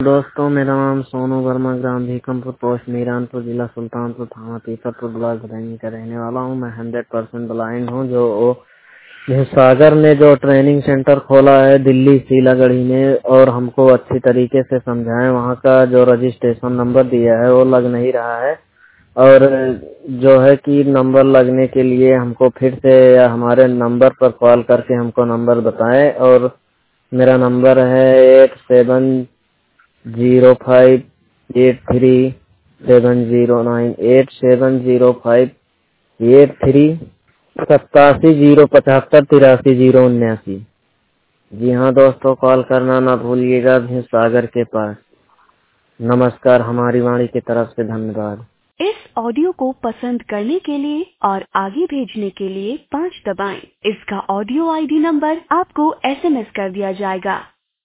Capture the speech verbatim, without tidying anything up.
दोस्तों, मेरा नाम सोनू वर्मा, ग्राम भीकमपुर, पोस्ट मीरानपुर, जिला सुल्तानपुर, थाना तीसरपुर, ब्लॉक भदैनी का रहने वाला हूँ। मैं हंड्रेड परसेंट ब्लाइंड हूँ। जो जो सागर ने जो ट्रेनिंग सेंटर खोला है दिल्ली सीलागढ़ी में, और हमको अच्छी तरीके से समझाएं, वहाँ का जो रजिस्ट्रेशन नंबर दिया है वो लग नहीं रहा है। और जो है कि नंबर लगने के लिए हमको फिर से या हमारे नंबर पर कॉल करके हमको नंबर बताएं। और मेरा नंबर है eight seven zero five eight three seven zero nine eight seven zero five eight three सत्तासी जीरो पचहत्तर तिरासी जीरो उन्यासी। जी हाँ दोस्तों, कॉल करना ना भूलिएगा। भी सागर के पास। नमस्कार, हमारी वाणी की तरफ से धन्यवाद। इस ऑडियो को पसंद करने के लिए और आगे भेजने के लिए पाँच दबाएं। इसका ऑडियो आईडी नंबर आपको एसएमएस कर दिया जाएगा।